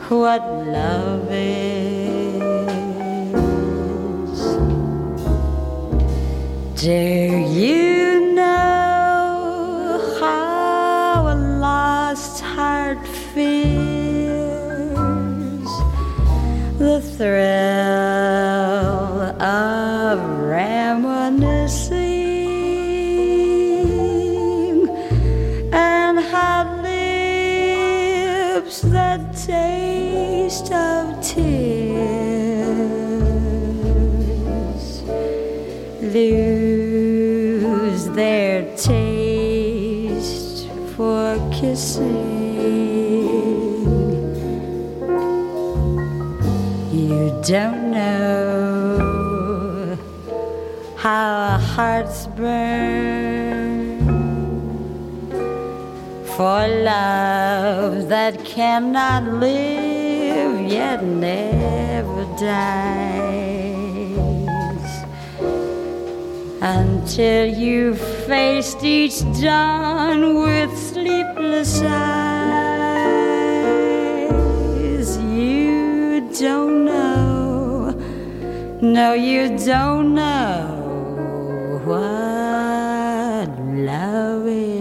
what love is. Do you know how a lost heart feels? The thrill of reminiscing and hot lips that taste of tears lose their taste for kissing. You don't know how our hearts burn for love that cannot live yet never dies, until you faced each dawn with sleepless eyes. You don't know, no, you don't know what love is.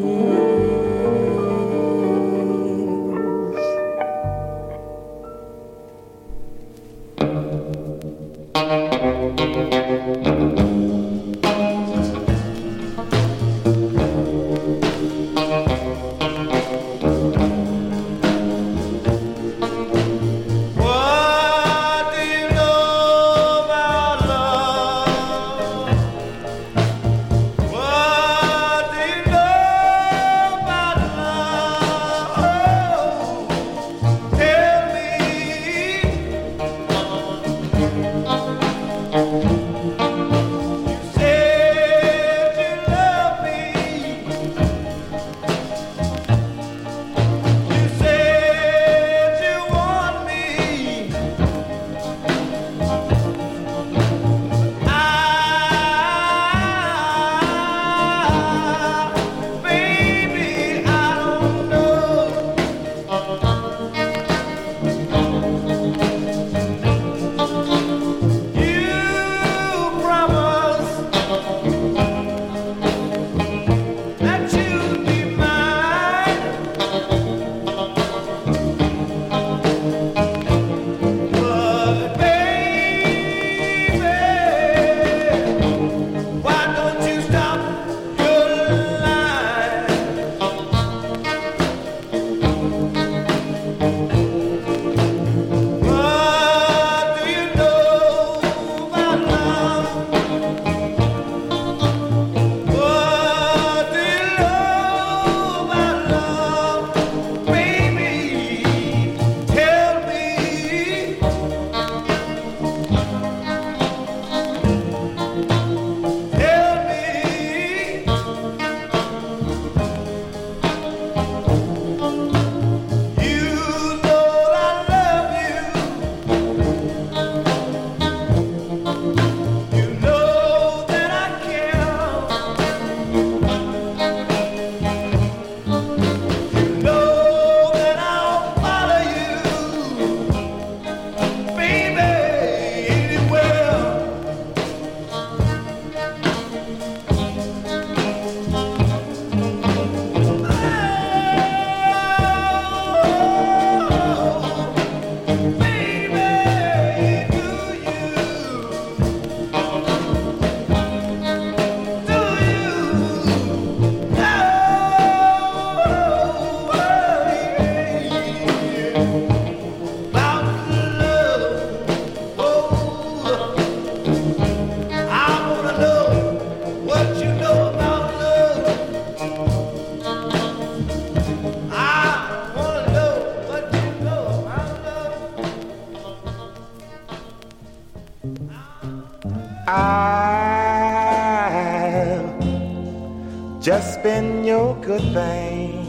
just been your good thing.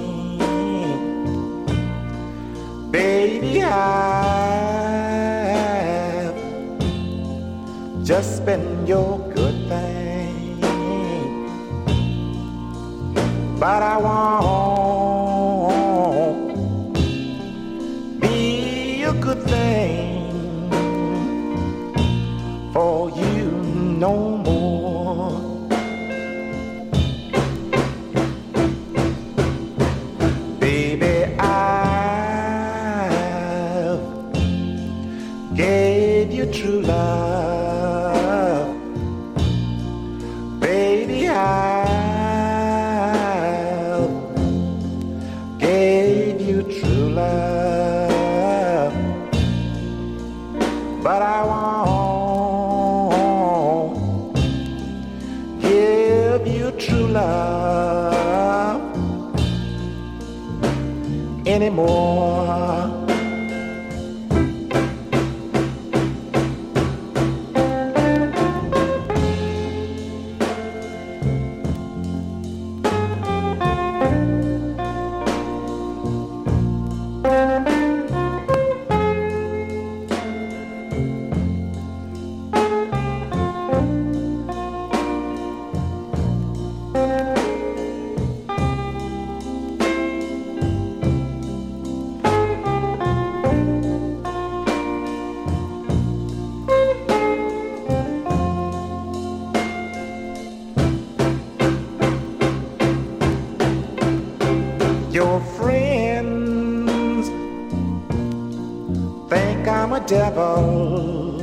Baby, I've just been your good thing. But I won't be a good thing for you no more. Baby, I gave you true love. Baby, I gave you true love, but I won't give you true love anymore. Your friends think I'm a devil,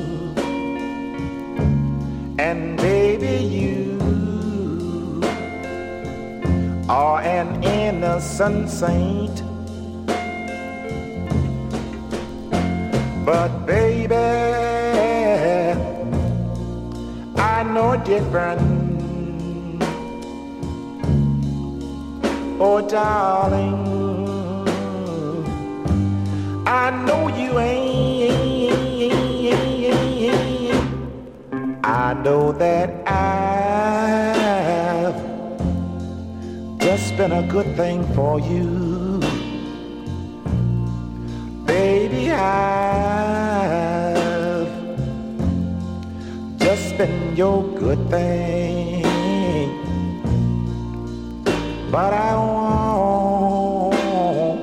and baby, you are an innocent saint. But baby, I know different. Oh, darling, I know you ain't. I know that I've just been a good thing for you. Baby, I've just been your good thing. But I won't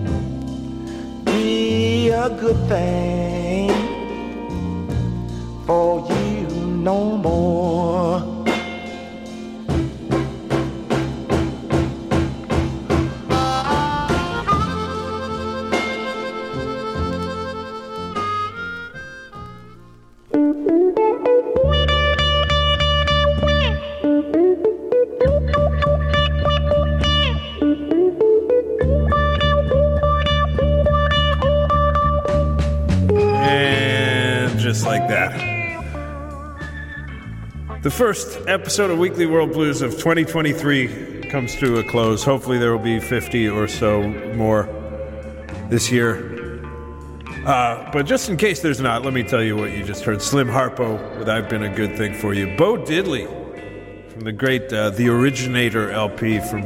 be a good thing for you no more. Just like that. The first episode of Weekly World Blues of 2023 comes to a close. Hopefully there will be 50 or so more this year. But just in case there's not, let me tell you what you just heard. Slim Harpo with I've Been a Good Thing for You. Bo Diddley from the great The Originator LP from,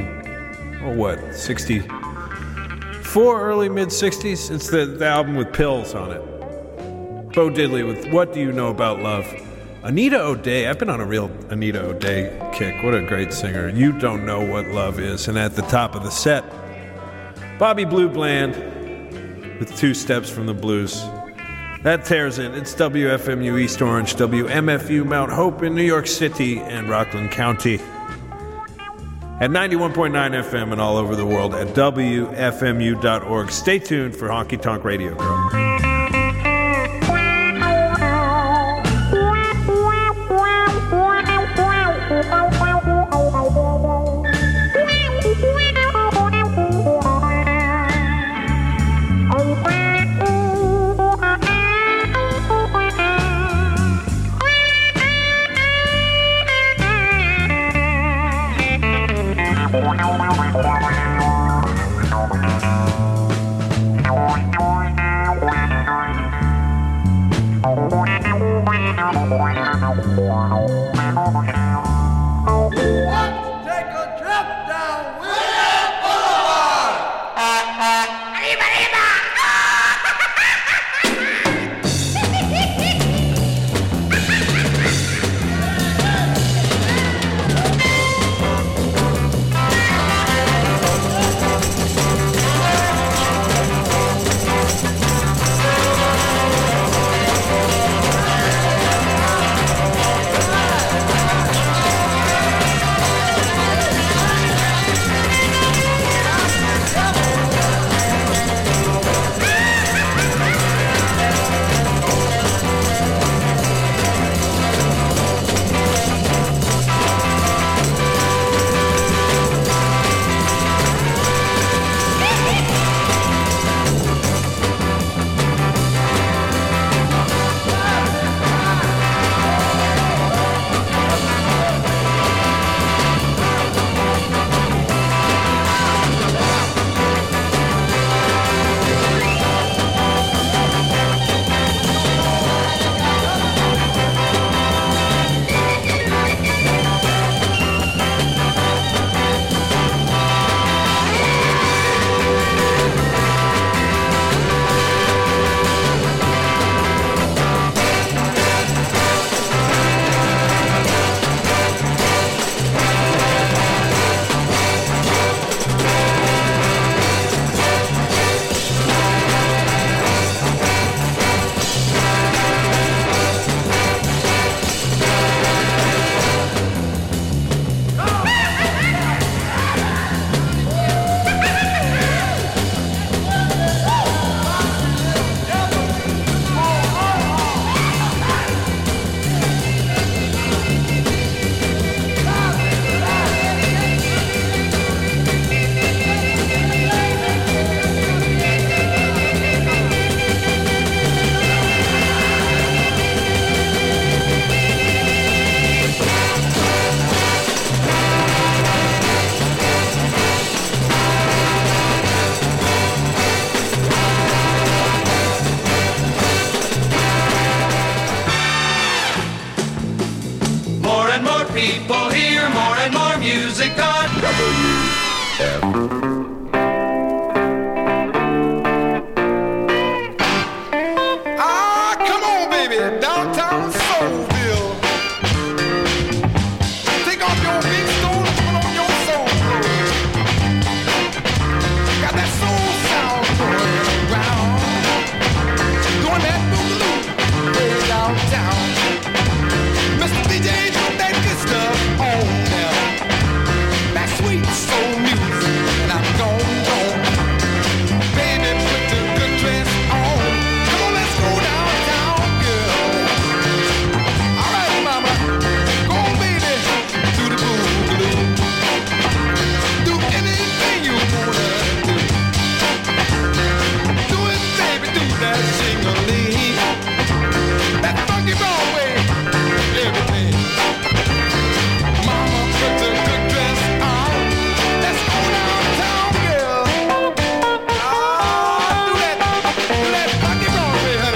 64, early mid-60s? It's the album with pills on it. Bo Diddley with What Do You Know About Love? Anita O'Day. I've been on a real Anita O'Day kick. What a great singer. You Don't Know What Love Is. And at the top of the set, Bobby Blue Bland with Two Steps from the Blues. That tears in. It's WFMU East Orange, WMFU Mount Hope in New York City and Rockland County. At 91.9 FM and all over the world at WFMU.org. Stay tuned for Honky Tonk Radio Girl. that sing-a-ling, that funky Broadway, everything. Mama puts a good dress on. Let's go downtown, girl. Ah, do that funky Broadway, honey.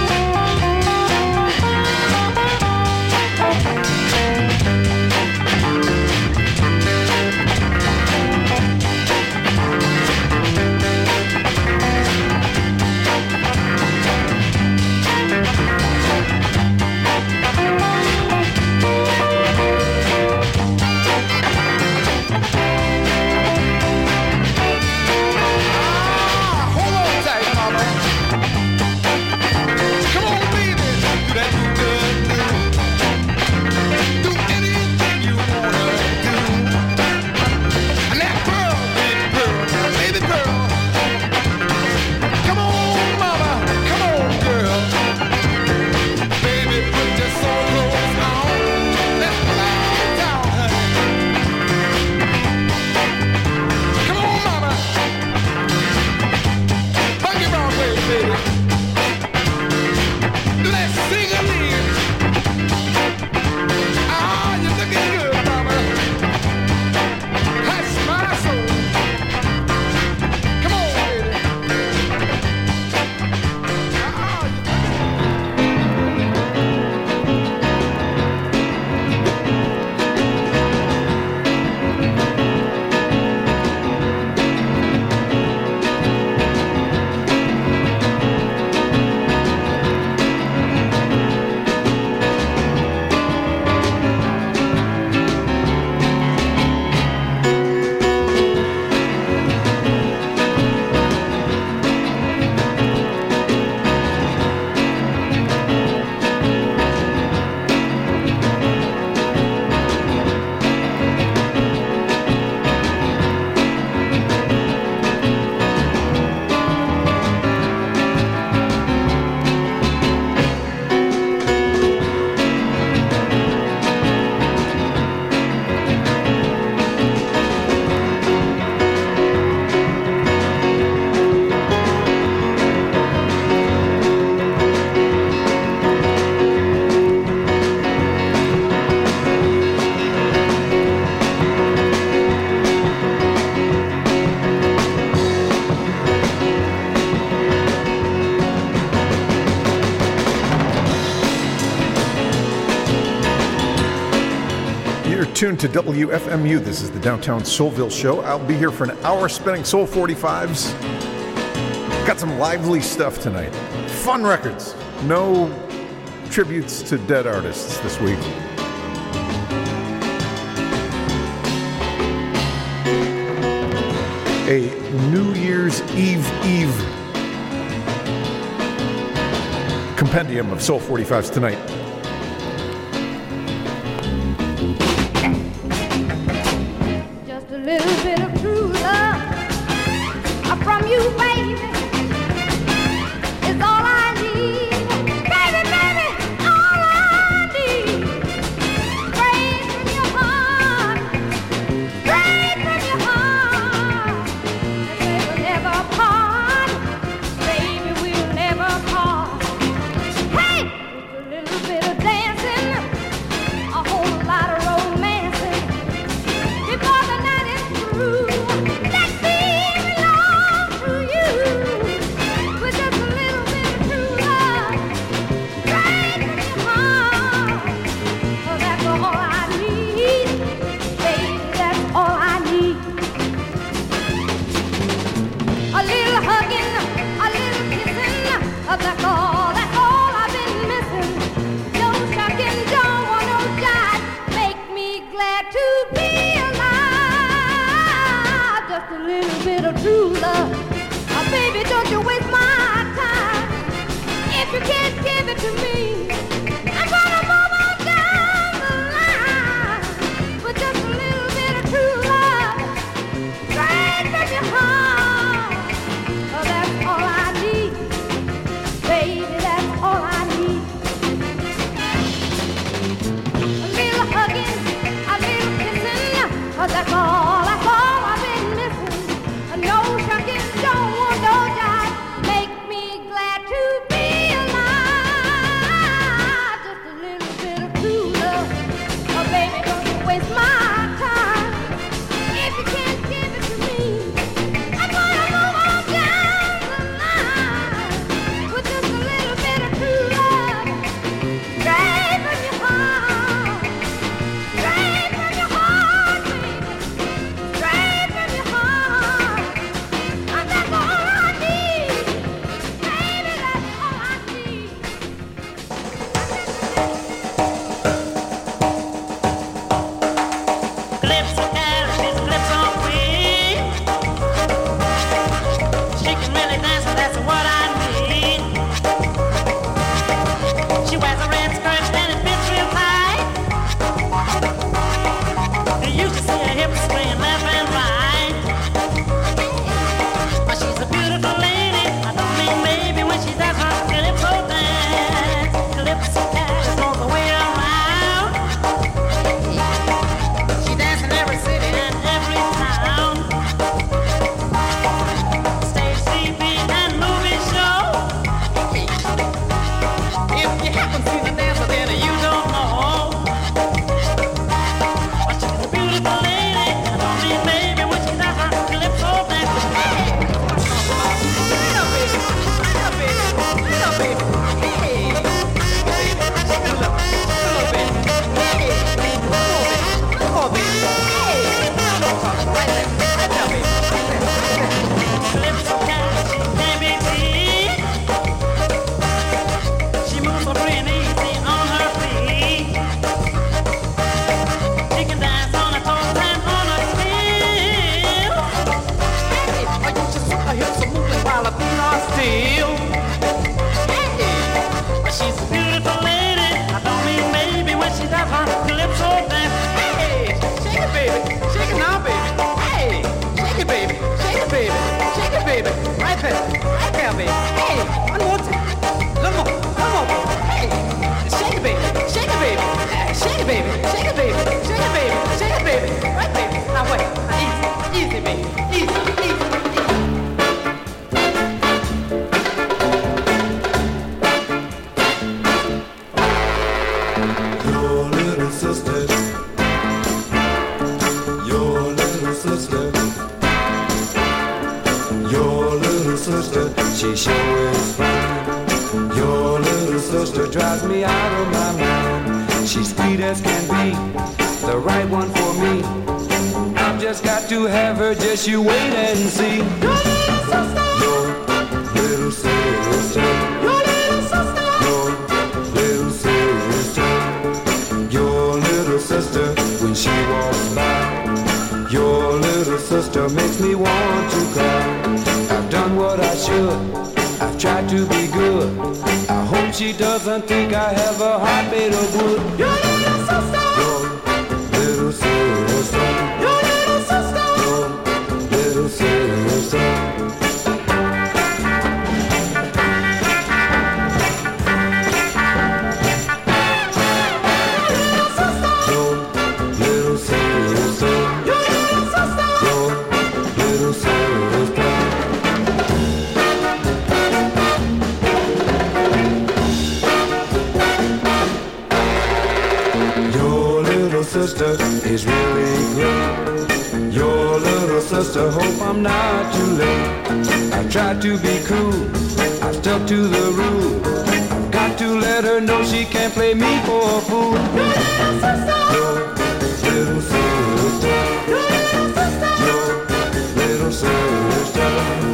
Tuned to WFMU. This is the Downtown Soulville Show. I'll be here for an hour spinning Soul 45s. Got some lively stuff tonight. Fun records. No tributes to dead artists this week. A New Year's Eve compendium of Soul 45s tonight. Little bit of true love from you, baby, is all I need. Baby, baby, all I need. Straight from your heart, straight from your heart. And they will never part, baby, we'll never part. Hey, just a little bit of dancing, a whole lot of romancing. Before the night is through, let me belong to you. With just a little bit of true love, straight from your heart. Oh, that's all I need, baby, that's all I need. A little hugging, a little kissing, that's all I've been missing. No shocking, don't want no jive, make me glad to be alive. Just a little bit of true love. Baby, don't you waste my time. If you can't give it to me, I'm gonna move on down the line. With just a little bit of true love, straight from your heart. Oh, that's all I need, baby. sister drives me out of my mind. She's sweet as can be, the right one for me. I've just got to have her, just you wait and see. Your little sister, your little sister, your little sister, your little sister when she walks by. Your little sister makes me want to cry. I've done what I should, I've tried to be good. I hope she doesn't think I have a heart made of wood. Your little sister, your little sister, your little sister, your little sister. Sister is really great. Your little sister, hope I'm not too late. I tried to be cool, I stuck to the rule. I've got to let her know she can't play me for a fool. Your little sister, your little sister, your little sister, your little sister,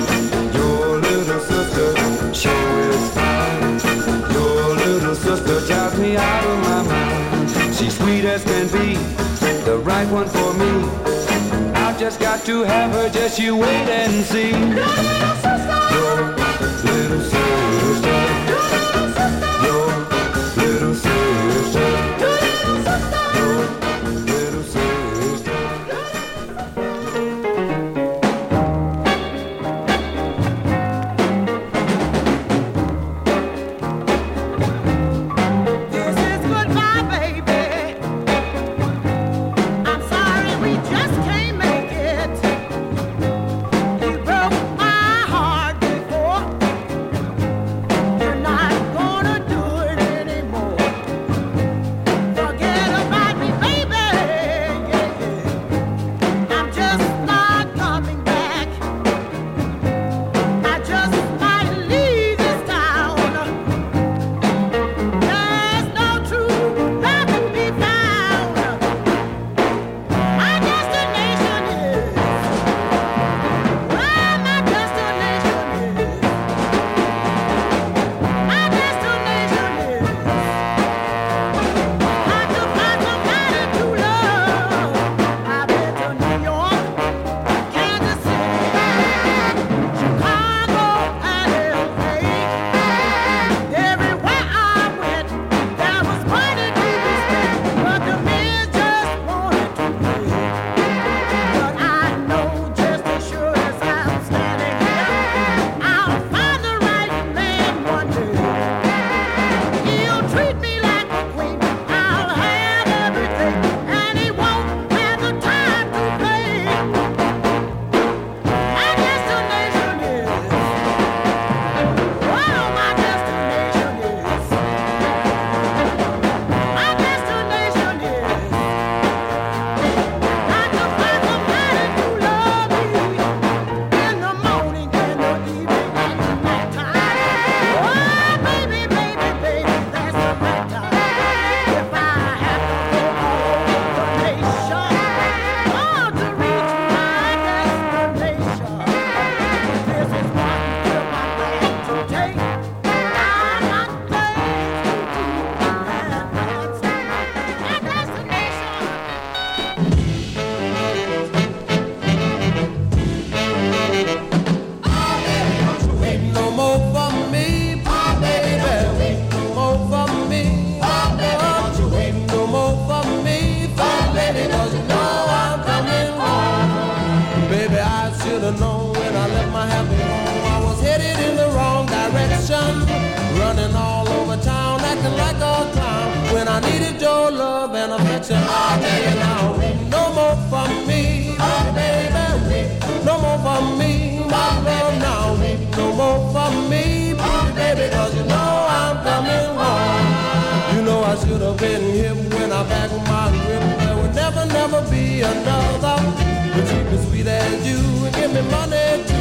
your little sister, sure is fine. Your little sister drives me out of my mind. She's sweet as can be, the right one for me. I've just got to have her, just you wait and see. Your little sister, your little sister, your little sister, your little sister, your little sister, your little sister.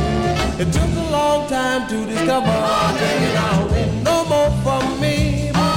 It took a long time to discover. No more from me.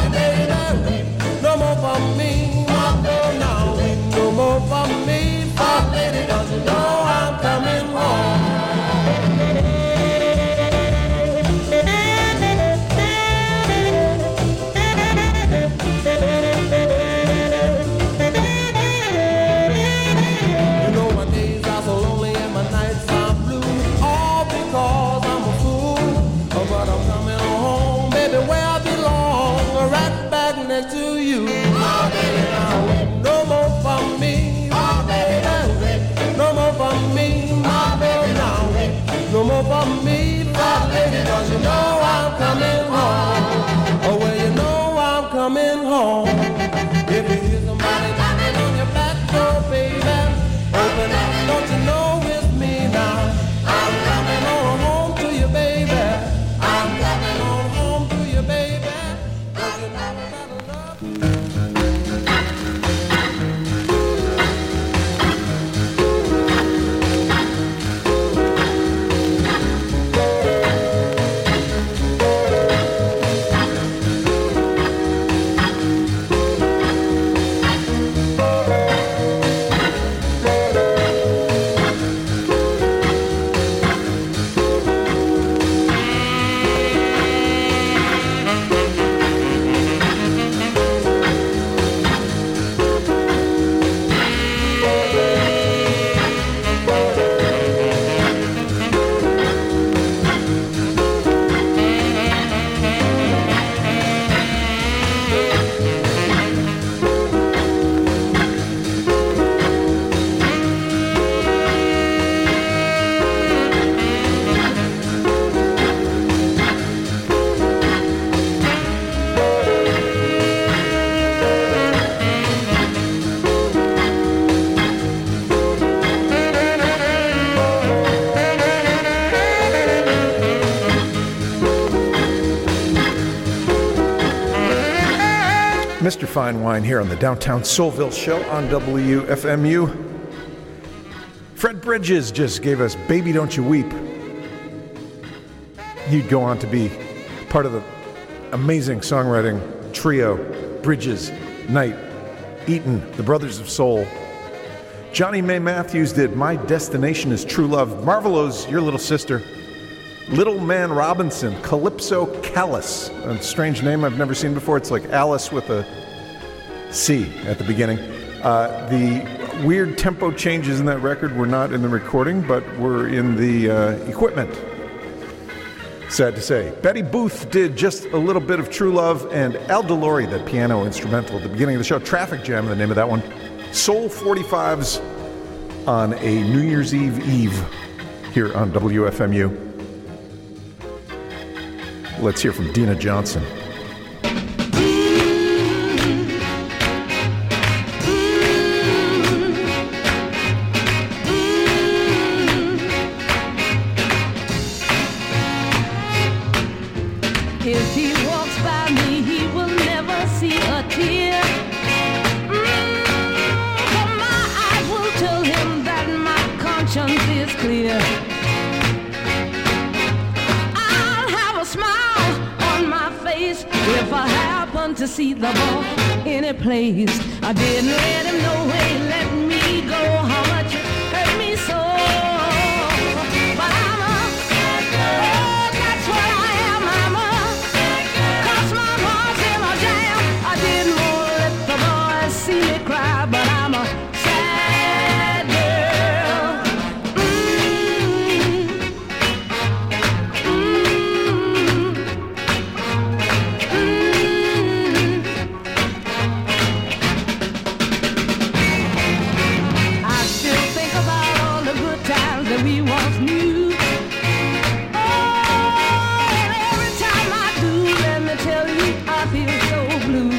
Mr. Fine Wine here on the Downtown Soulville Show on WFMU. Fred Bridges just gave us Baby Don't You Weep. He'd go on to be part of the amazing songwriting trio Bridges, Knight, Eaton, the Brothers of Soul. Johnny May Matthews did My Destination is True Love. Marvelo's Your Little Sister. Little Man Robinson, Calypso Callus. A strange name I've never seen before. It's like Alice with a C at the beginning. The weird tempo changes in that record were not in the recording, but were in the equipment. Sad to say. Betty Booth did just a little bit of True Love, and Al DeLory, that piano instrumental at the beginning of the show. Traffic Jam, the name of that one. Soul 45s on a New Year's Eve here on WFMU. Let's hear from Dina Johnson. If he walks by me, he will never see a tear. But my eyes will tell him that my conscience is clear. I'll have a smile on my face if I happen to see the ball any place. I didn't let him know he let me go, how much it hurt me so. But I'm a oh, that's what I am. I'm a cross my heart in a jam. I didn't want to let the boys see me cry, but I'm a sad girl. I still think about all the good times that we once knew. Oh, and every time I do, let me tell you, I feel so blue.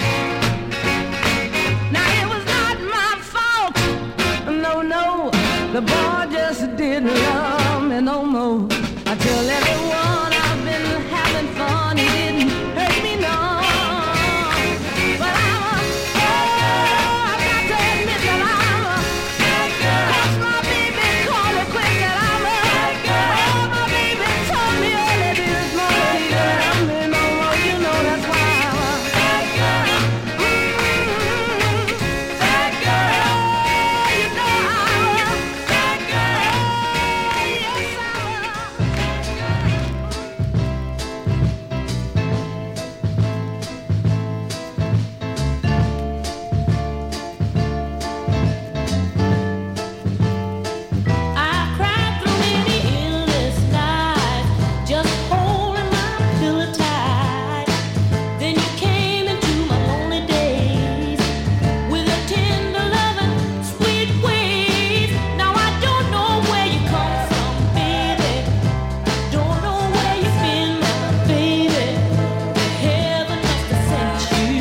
Now it was not my fault, no, the boy just didn't love me no more. I tell everyone I've been having fun, he didn't hurt me no. But I'm a, oh, I've got to admit that I'm a, 'cause my baby called me quick and I'm a, oh, my baby told me early this morning he didn't love me no more, you know that's why I'm a, sad girl, you know I'm a, sad girl, yes I cried through many endless nights, just holding my pillow tight. Then you came into my lonely days with a tender loving, sweet ways. Now I don't know where you come from, baby. Don't know where you've been, my baby. Heaven must have sent you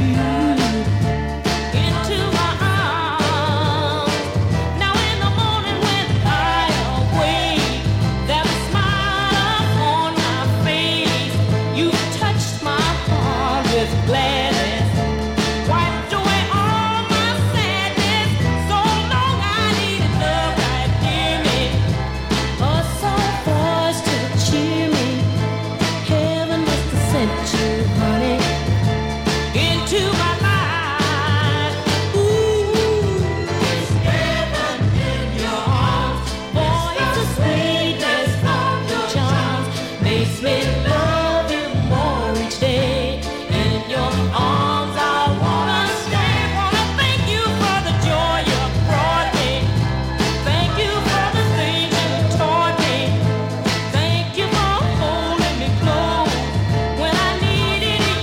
into my arms. Now in the morning when I awake, there's a smile upon my face. You've touched my heart with gladness, wiped away all my sadness. So long I needed love right near me, a soft voice to cheer me. Heaven must have sent you, honey, into my life. Ooh, it's heaven in your arms. Boy, it's the sweetness of your charms. Makes me love you more each day. In your arms I wanna stay. Wanna thank you for the joy you brought me. Thank you for the things you taught me. Thank you for holding me close when I needed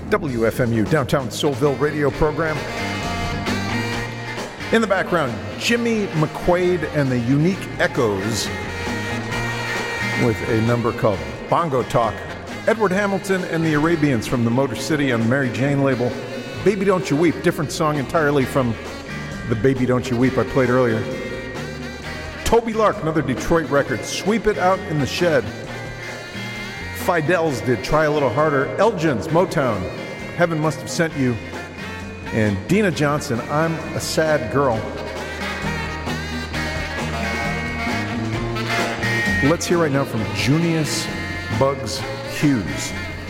WFMU, Downtown Soulville radio program. In the background, Jimmy McQuaid and the Unique Echoes with a number called Bongo Talk. Edward Hamilton and the Arabians from the Motor City on the Mary Jane label. Baby Don't You Weep, different song entirely from the Baby Don't You Weep I played earlier. Toby Lark, another Detroit record, Sweep It Out in the Shed. Fidels did Try a Little Harder. Elgin's Motown, Heaven Must Have Sent You. And Dina Johnson, I'm a Sad Girl. Let's hear right now from Junius Bugs Hughes.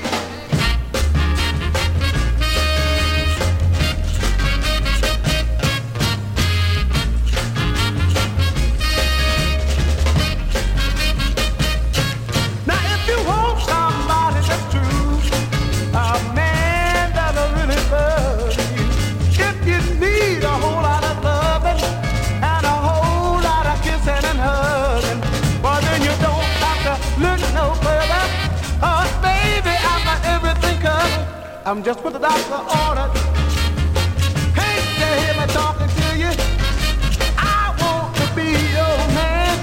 I'm just what the doctor ordered. Can't you hear me talking to you? I want to be your man.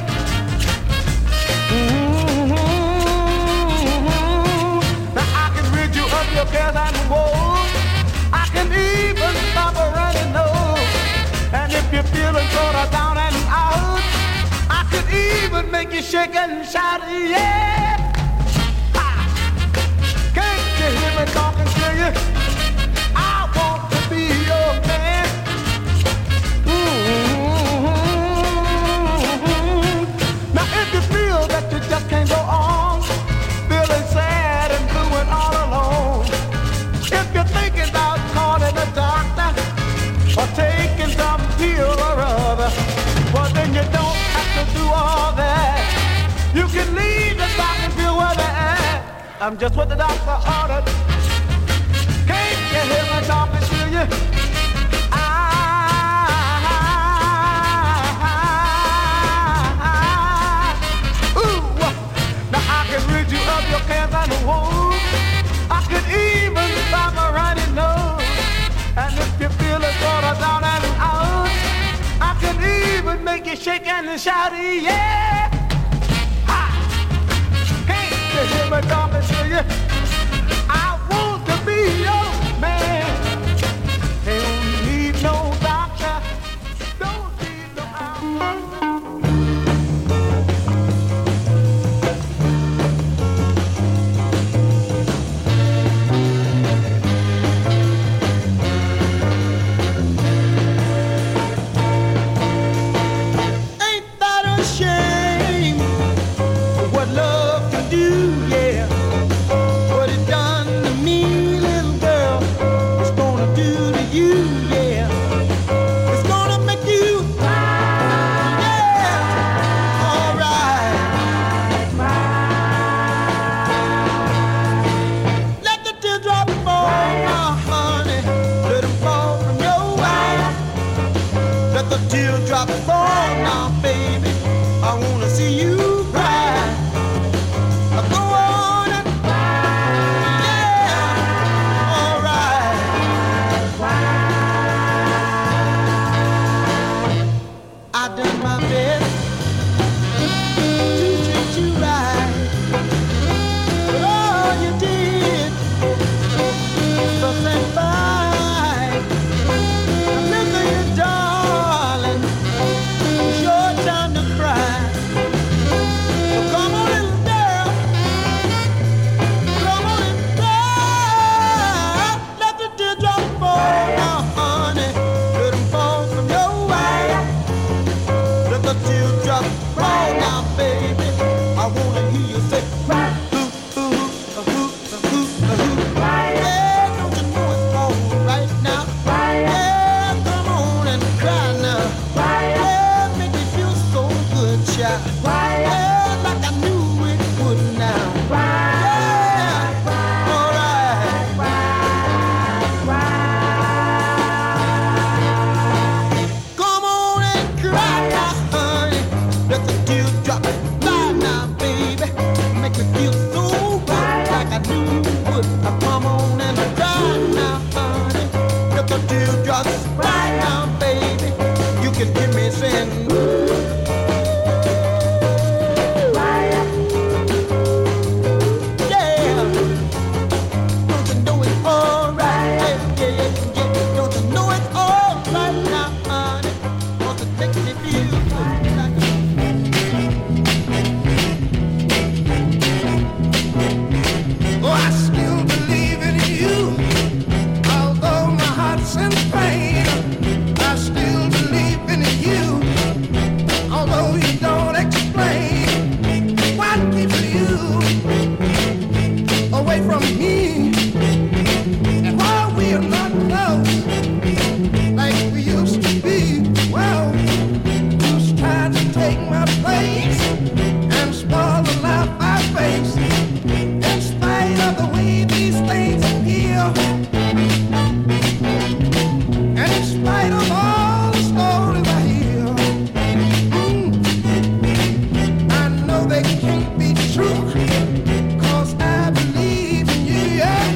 Now I can rid you of your cares and woes. I can even stop a running nose. And if you're feeling sort of down and out, I could even make you shake and shout, yeah. Can't you hear me talking to you? I want to be your man. Now if you feel that you just can't go on, feeling sad and blue and all alone, if you're thinking about calling a doctor or taking some pill or other, well then you don't have to do all that. You can leave the stocking field where they're at. I'm just what the doctor ordered. Can't you hear me talking to you? Ooh, now I can rid you of your cares and woes. I could even stop a running nose. And if you're feeling sort of down and out, I can even make you shake and shout, yeah. You hear me talking to you? I want to be your man. Don't need no doctor. Don't need no Ain't that a shame? What love can do, yeah. away from me. And while we are not close, like we used to be, well, who's trying to take my place and spoil the life I face? In spite of the way these things appear, and in spite of all the stories I hear, I know they can't be true, 'cause I believe in you, yeah.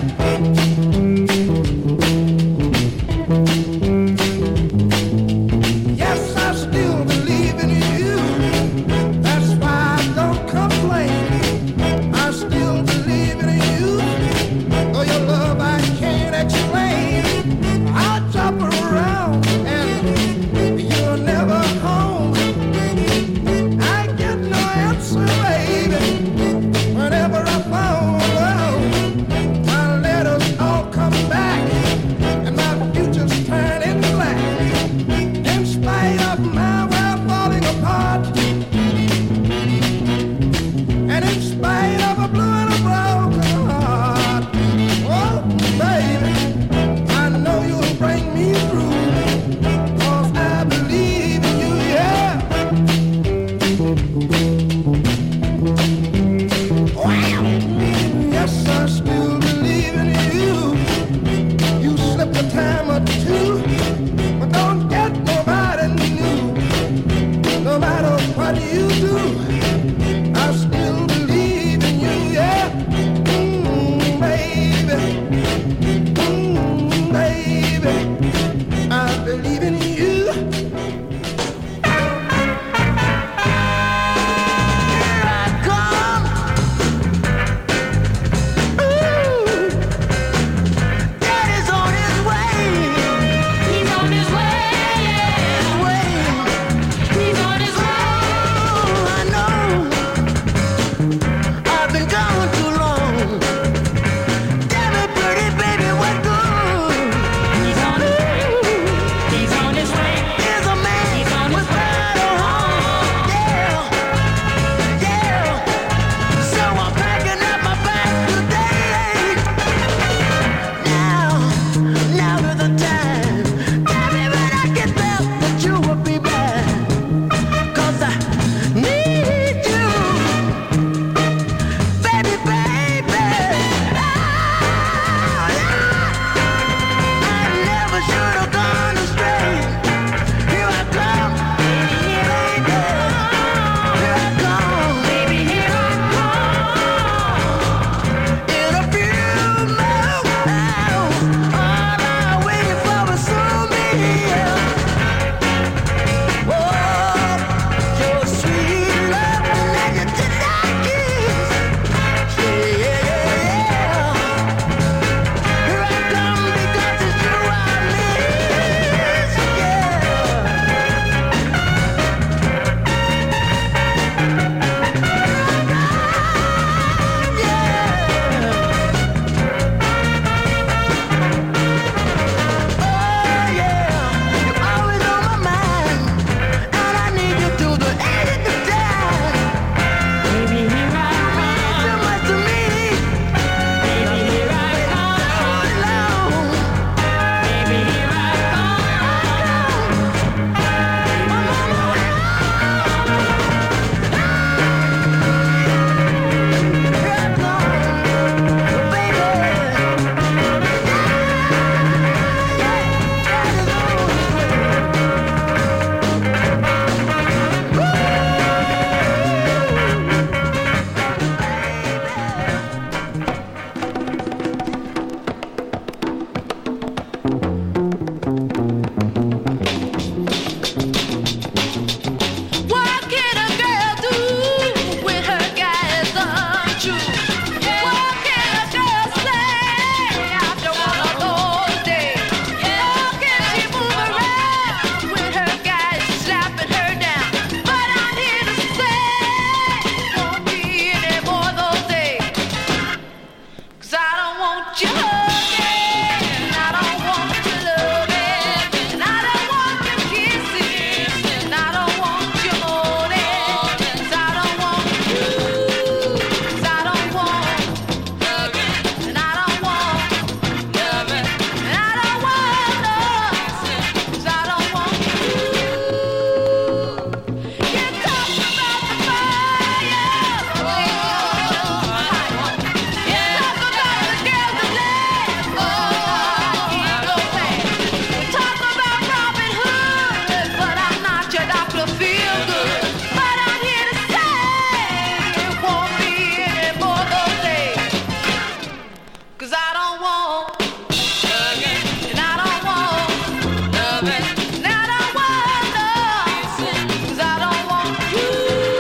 'cause I don't want nothing, and I don't want nothing, and I don't want nothing, 'cause I don't want you.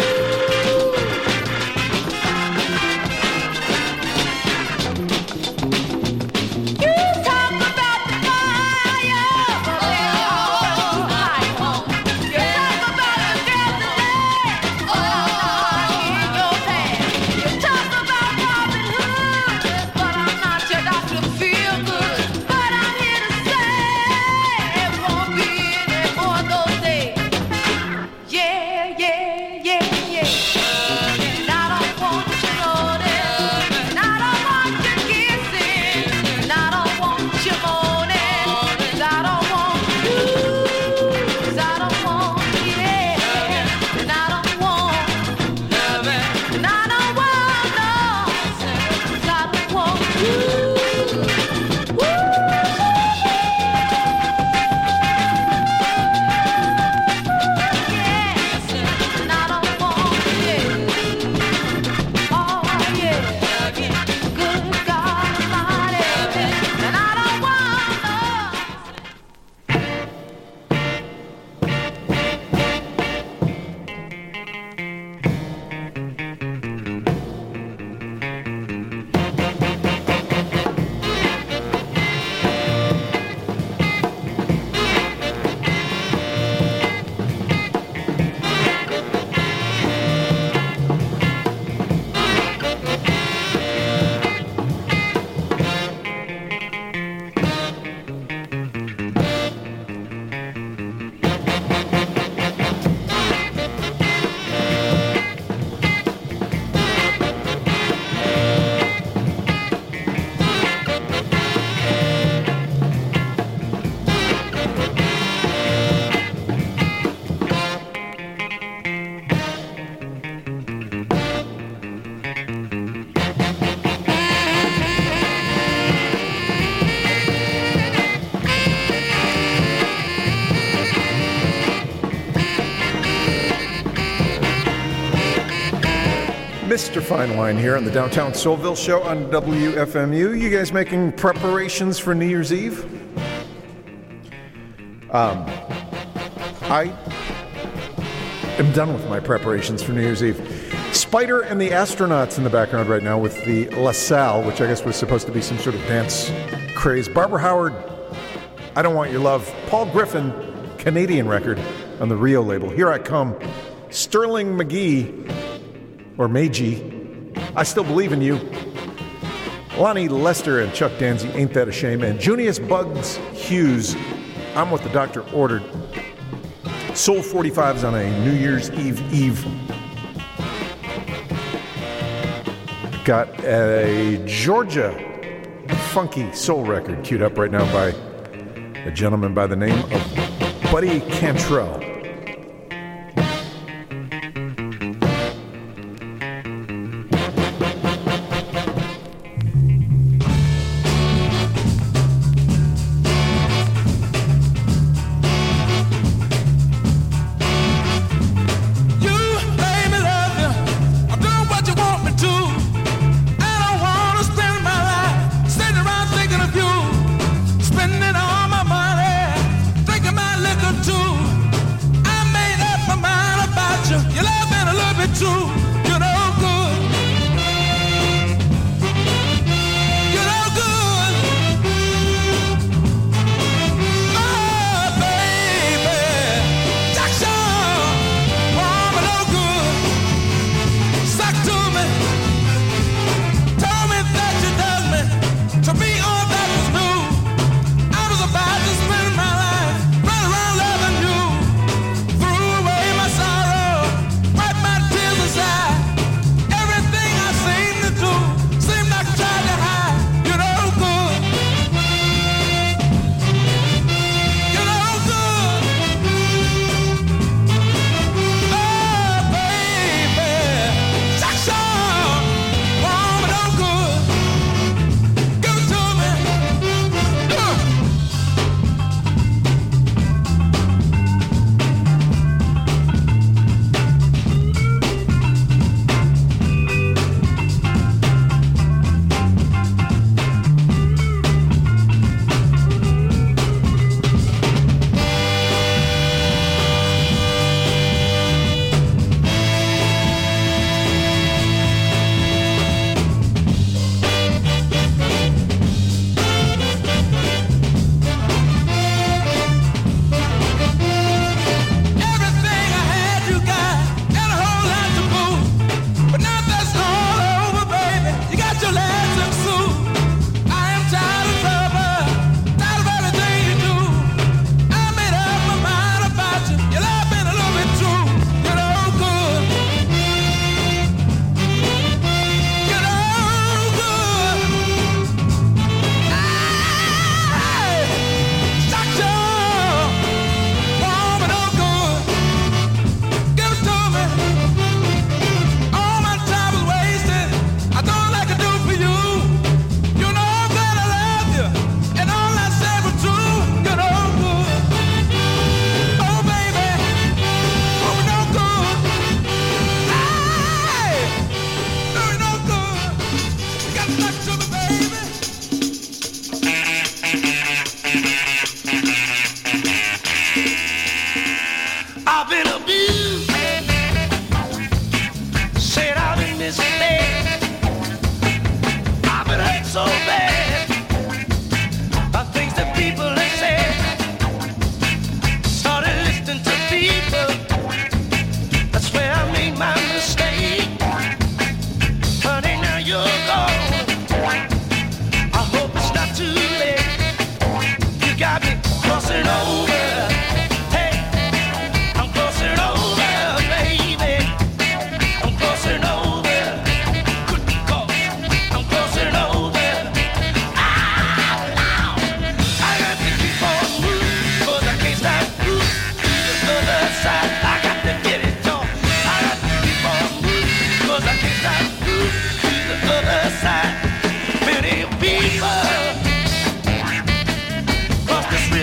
You talk about the fire, but they all I want. You talk about the destiny, in your past. You talk about Robin Hood, but I'm not your Dr. Feelgood. But I'm here to say it won't be any more of those days. Yeah, yeah, yeah, yeah. And I don't want you moaning, and I don't want you kissing, and I don't want you moaning, 'cause I don't want you, 'cause I don't want yeah, and I don't want nothing, and I don't want nothing, 'cause I don't want you. Yes, and I don't want yeah. Oh yeah, good God Almighty, and I don't want nothing. Mr. Fine Wine here on the Downtown Soulville Show on WFMU. You guys making preparations for New Year's Eve? I am done with my preparations for New Year's Eve. Spider and the Astronauts in the background right now with the La Salle, which I guess was supposed to be some sort of dance craze. Barbara Howard, I Don't Want Your Love. Paul Griffin, Canadian record on the Rio label. Here I Come. Sterling McGee, or Meiji, I Still Believe in You. Lonnie Lester and Chuck Danzy, Ain't That a Shame. And Junius Bugs Hughes, I'm What the Doctor Ordered. Soul 45s on a New Year's Eve. Got a Georgia funky soul record queued up right now by a gentleman by the name of Buddy Cantrell. Spending all my money, thinking my liquor too.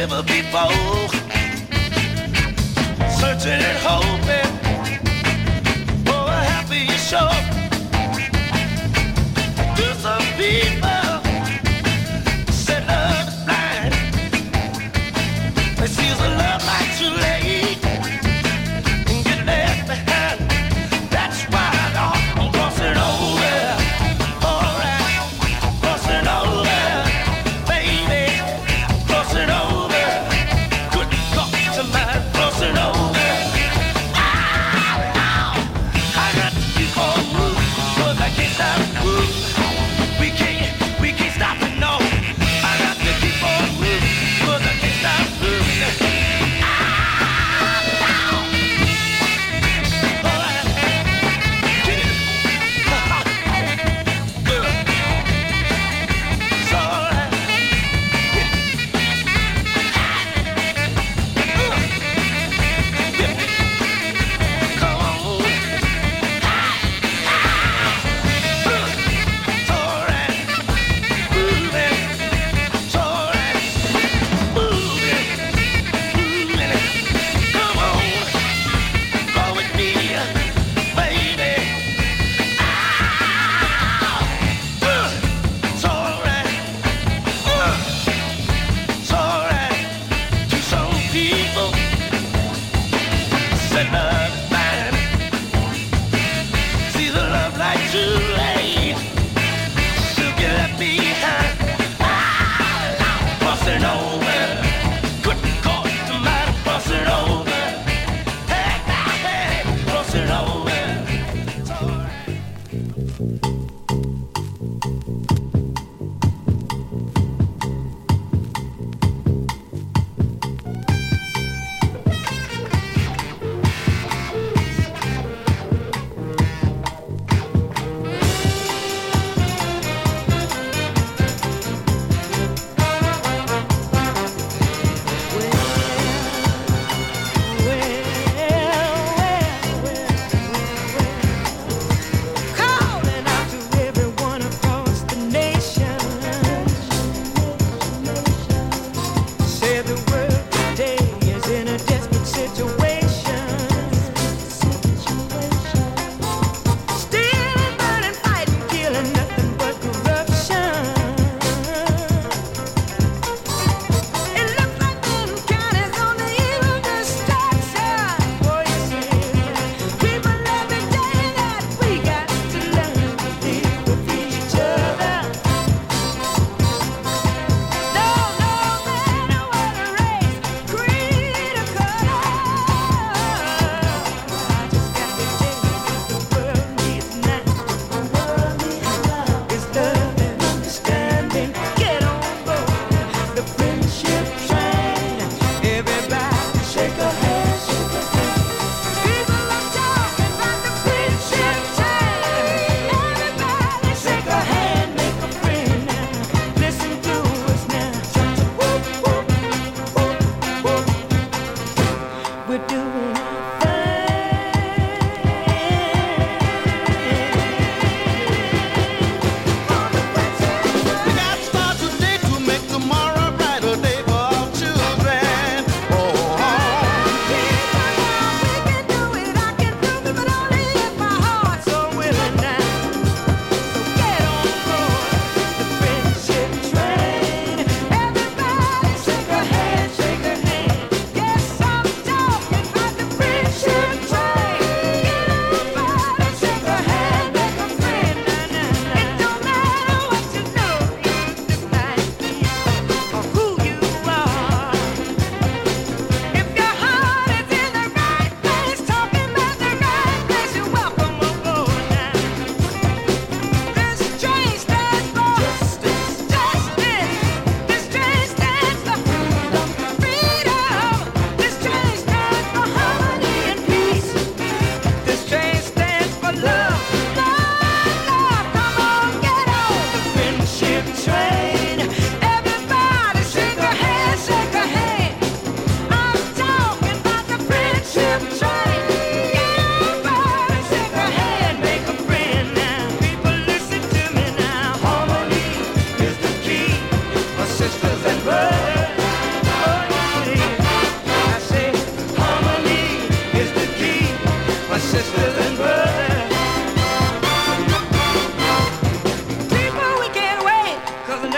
ever before. Searching and hoping for a happier shore. To some people say love is blind. They see the love like too late and get left behind. That's why I'm crossing over. Alright, crossing over, baby, crossing over. Couldn't talk to my crossing over. Ah!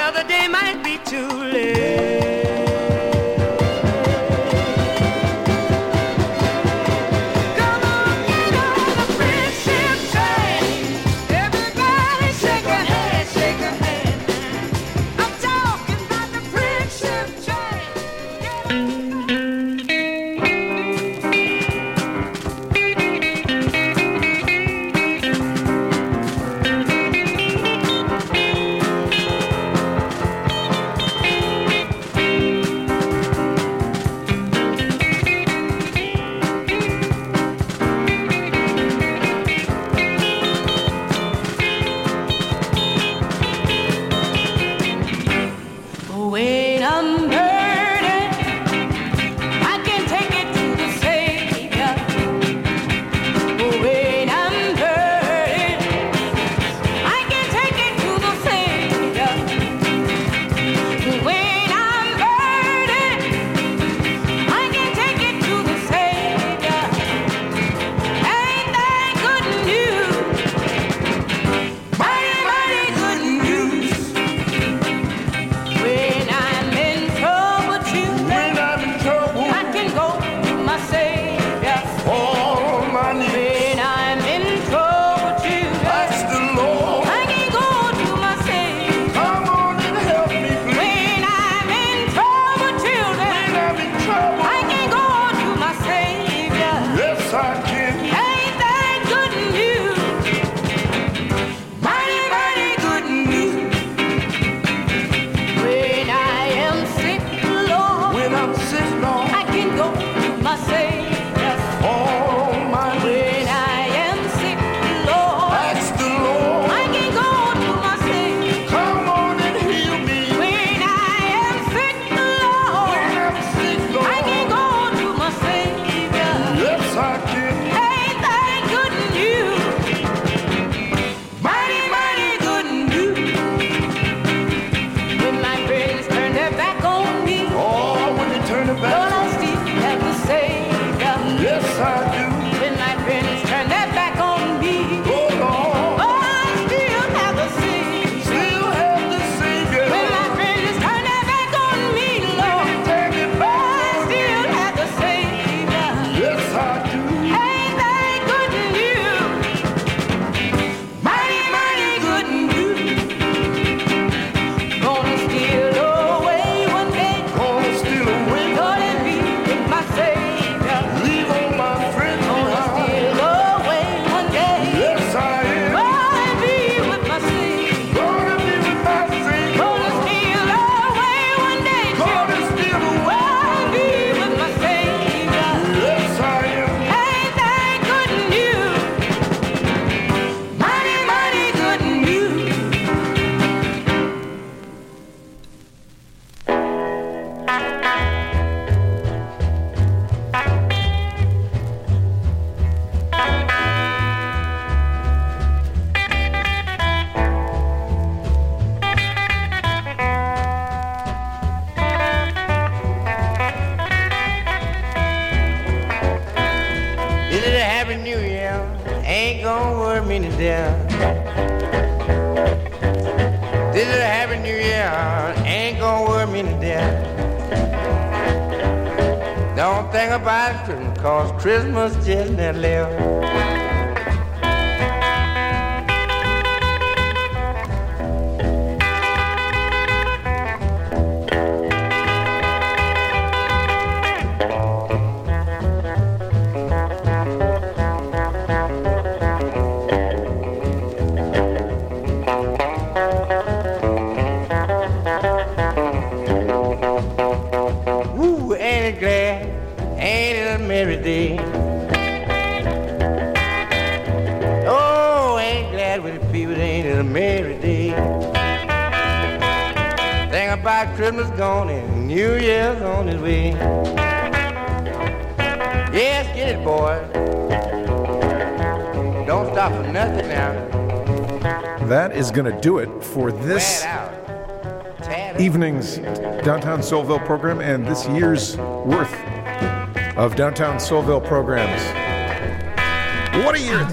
another day might be too late. Come on, get on the friendship train. Everybody shake a hand, shake a hand. I'm talking about the friendship train. When I'm burdened, I can take it to the Savior. When I'm burdened, I can take it to the Savior. When I'm burdened, I can take it to the Savior. Ain't that good news? Mighty, mighty good news. When I'm in trouble, children, I can go to my Savior. All my needs. When I'm in trouble, children, Ask the Lord. I can go to my Savior. Come on and help me, please. When I'm in trouble, children, I'm in trouble. I can go to my Savior. Yes, I can. Ain't that good news? Mighty, mighty good news. When I am sick, Lord, When I'm sick, Lord, I can go to my Savior. all my needs. When I am sick, Lord, Ask the Lord. I can go to my Savior. Come on and heal me. When I am sick, Lord, When I'm sick, Lord. I can go to my Savior. Yes, I can. Ain't that good news? Mighty, mighty good news. When my friends turn their back on me, Oh, when you turn it Lord, back. I still have the Savior. Yes, I do. When my friends turn their back on me, Oh, Lord. oh, I still have the Savior. Still have the Savior. When my friends turn their back on me, Lord, Take it oh, I back. still have the Savior. Yes, I do. Ain't that good news? Mighty, mighty good news. Gonna steal away one day, Gonna steal away. Lord, and be with my Savior. Leave all my friends Gonna behind. steal away one day, Yes, I am. Lord, and be with my Savior. Gonna be with my Savior. Gonna steal away one day, Gonna steal away. and be with my Savior. Yes, I am. Ain't that good news? Mighty, mighty good news. This is a happy new year, ain't gonna worry me to death. This is a happy new year, ain't gonna worry me to death. Don't think about Christmas, cause Christmas just never left. Woo, ain't it glad? Ain't it a merry day? Oh, ain't glad with the people, ain't it a merry day? Think about Christmas gone and New Year's on his way. Yes, get it, boy. Don't stop for nothing now. That is going to do it for Wear this it out. Tad it. evening's Downtown Soulville program and this year's worth of Downtown Soulville programs. What a year!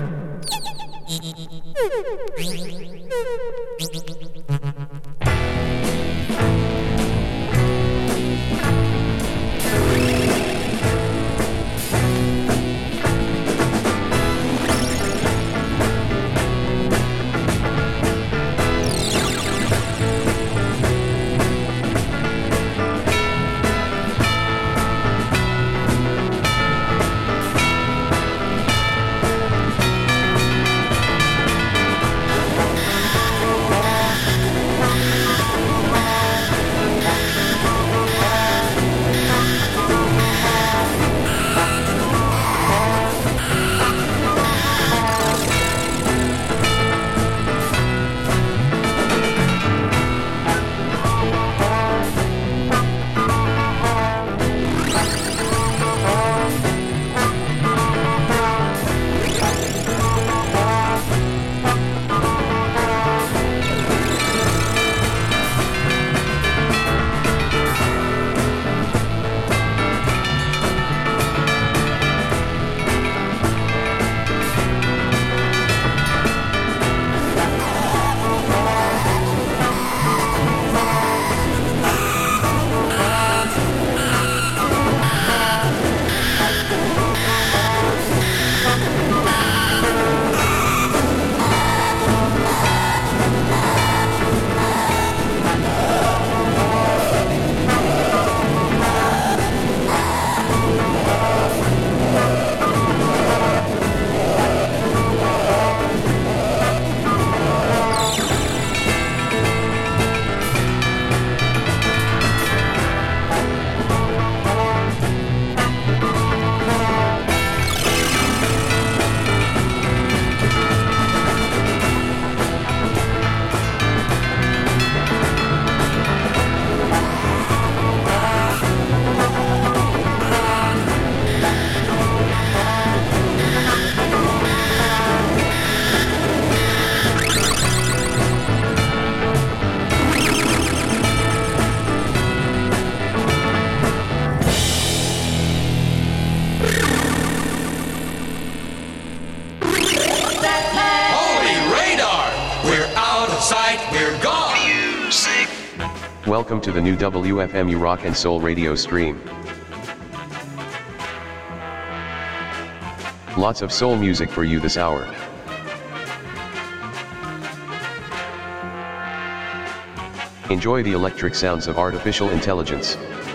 Welcome to the new WFMU Rock and Soul radio stream. Lots of soul music for you this hour. Enjoy the electric sounds of artificial intelligence.